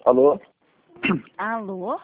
Alô? Alô?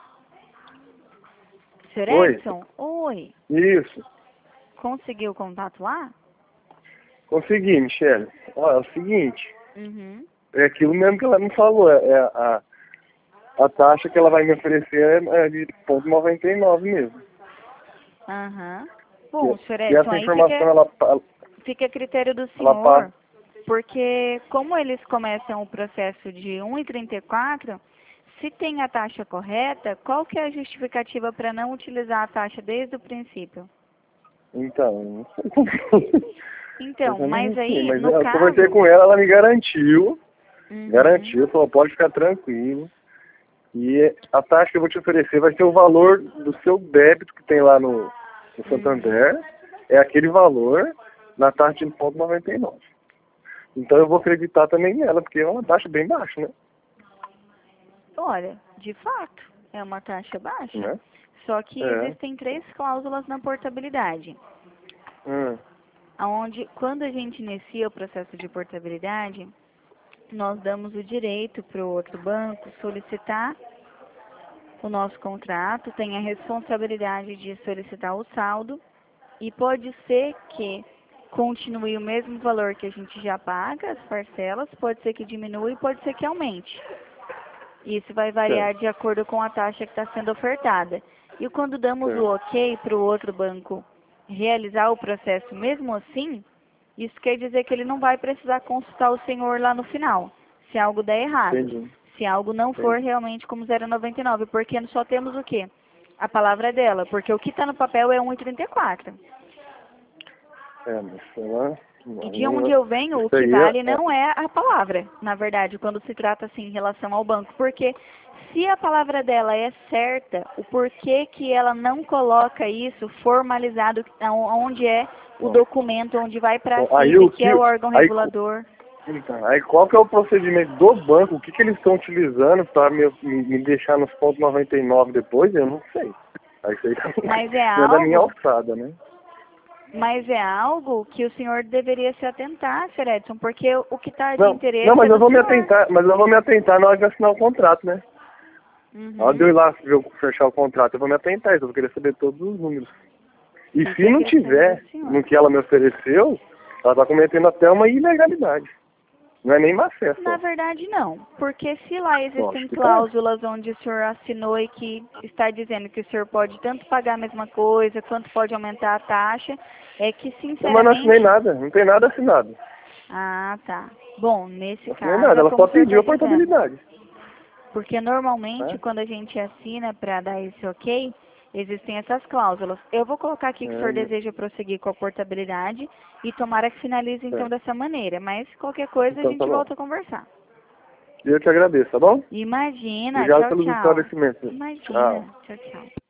Sr. Oi. Edson? Oi. Isso. Conseguiu o contato lá? Consegui, Michele. Ó, é o seguinte, Uhum. é aquilo mesmo que ela me falou, a taxa que ela vai me oferecer é de 0,99 mesmo. Aham. Bom, Sr. E Edson, essa aí informação fica a critério do ela senhor, passa. porque como eles começam o processo de 1,34, se tem a taxa correta, qual que é a justificativa para não utilizar a taxa desde o princípio? Então, não sei como. Então, Eu mas não sei, aí, mas no eu conversei caso... com ela me garantiu, Uhum. falou, pode ficar tranquilo. E a taxa que eu vou te oferecer vai ser o valor do seu débito que tem lá no Santander, é aquele valor na taxa de 1,99. Então eu vou acreditar também nela, porque é uma taxa bem baixa, né? Olha, de fato, é uma taxa baixa. Né? Só que É. existem 3 cláusulas na portabilidade, onde quando a gente inicia o processo de portabilidade, nós damos o direito para o outro banco solicitar o nosso contrato, tem a responsabilidade de solicitar o saldo e pode ser que continue o mesmo valor que a gente já paga, as parcelas, pode ser que diminua e pode ser que aumente. Isso vai variar Certo, de acordo com a taxa que está sendo ofertada. E quando damos o certo. ok para o outro banco realizar o processo mesmo assim, isso quer dizer que ele não vai precisar consultar o senhor lá no final, se algo der errado. Entendi, Se algo não for entendi. realmente como 0,99, porque só temos o quê? A palavra dela, porque o que está no papel é 1,34. Mas ela... E de onde eu venho, o Isso que aí vale não é a palavra, na verdade, quando se trata assim em relação ao banco. Porque se a palavra dela é certa, o porquê que ela não coloca isso formalizado, onde é o bom, documento, onde vai para a bom, aí CIB, o que que... é o órgão Aí, regulador. então, aí qual que é o procedimento do banco? O que que eles estão utilizando para me deixar nos pontos 99 depois? Eu não sei. Aí isso aí Mas é não é da minha algo, alçada, né? que o senhor deveria se atentar, Sr. Edson, porque o que está de Não, não, interesse é mas eu do vou me senhor. atentar, na hora de assinar o contrato, né? Na hora de Uhum. eu ir lá fechar o contrato, eu vou me atentar, eu vou querer saber todos os números. E Fica se a não critério do tiver senhor. no que ela me ofereceu, ela está cometendo até uma ilegalidade. Não é nem má fé Na só. verdade, não. Porque se lá existem Lógico que tá. cláusulas onde o senhor assinou e que está dizendo que o senhor pode tanto pagar a mesma coisa, quanto pode aumentar a taxa, é que, Não, mas não assinei sinceramente... nada, não tem nada assinado. Ah, tá. Bom, nesse Não assinei caso nada, é ela como só o senhor está pediu a dizendo. portabilidade. Porque normalmente Né? quando a gente assina para dar esse ok, existem essas cláusulas. Eu vou colocar aqui que o senhor deseja prosseguir com a portabilidade e tomara que finalize então É. dessa maneira. Mas qualquer coisa a Então tá gente bom. volta a conversar. E eu te agradeço, tá bom? Imagina, Obrigado tchau, pelos tchau. esclarecimentos. Imagina, Tchau. tchau, tchau.